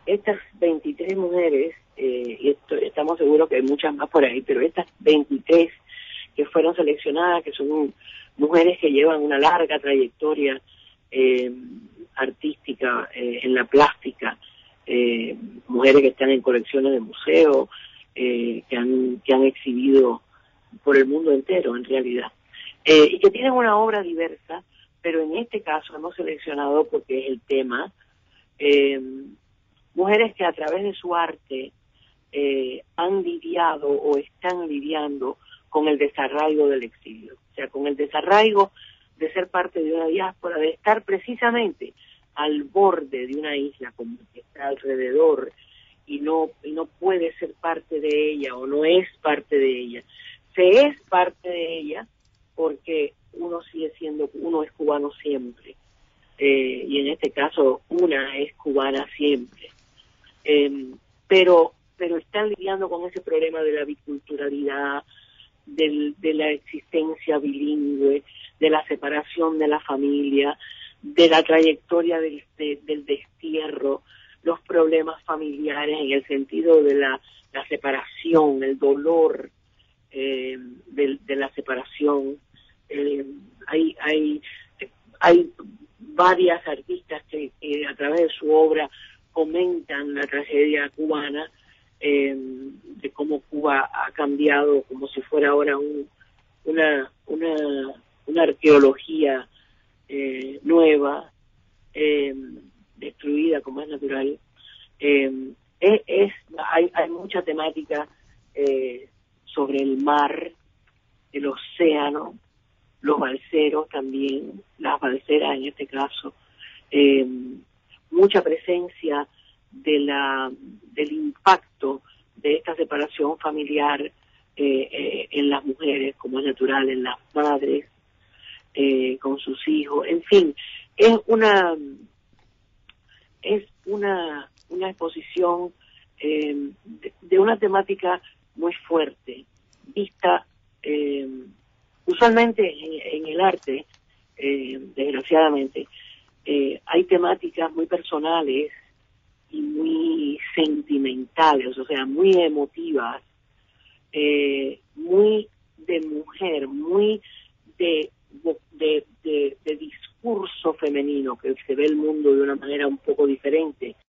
estas 23 mujeres, estamos seguros que hay muchas más por ahí, pero estas 23 que fueron seleccionadas, que son mujeres que llevan una larga trayectoria artística en la plástica, mujeres que están en colecciones de museos, que han exhibido por el mundo entero en realidad, y que tienen una obra diversa, pero en este caso hemos seleccionado, porque es el tema, mujeres que a través de su arte han lidiado o están lidiando con el desarraigo del exilio, o sea, con el desarraigo de ser parte de una diáspora, de estar precisamente al borde de una isla como que está alrededor y no puede ser parte de ella o no es parte de ella. Se es parte de ella porque uno es cubano siempre, y en este caso una es cubana siempre, pero están lidiando con ese problema de la biculturalidad, de la existencia bilingüe, de la separación de la familia, de la trayectoria del destierro, los problemas familiares en el sentido de la separación, el dolor de la separación. Hay varias artistas que a través de su obra comentan la tragedia cubana, de cómo Cuba ha cambiado como si fuera ahora una arqueología nueva, destruida como es natural. Hay mucha temática sobre el mar, el océano, los balseros también, las balseras en este caso, mucha presencia del impacto de esta separación familiar en las mujeres, como es natural, en las madres, con sus hijos, en fin, es una exposición de una temática muy fuerte, vista usualmente en el arte, desgraciadamente, hay temáticas muy personales y muy sentimentales, o sea, muy emotivas, muy de mujer, muy de discurso femenino, que se ve el mundo de una manera un poco diferente.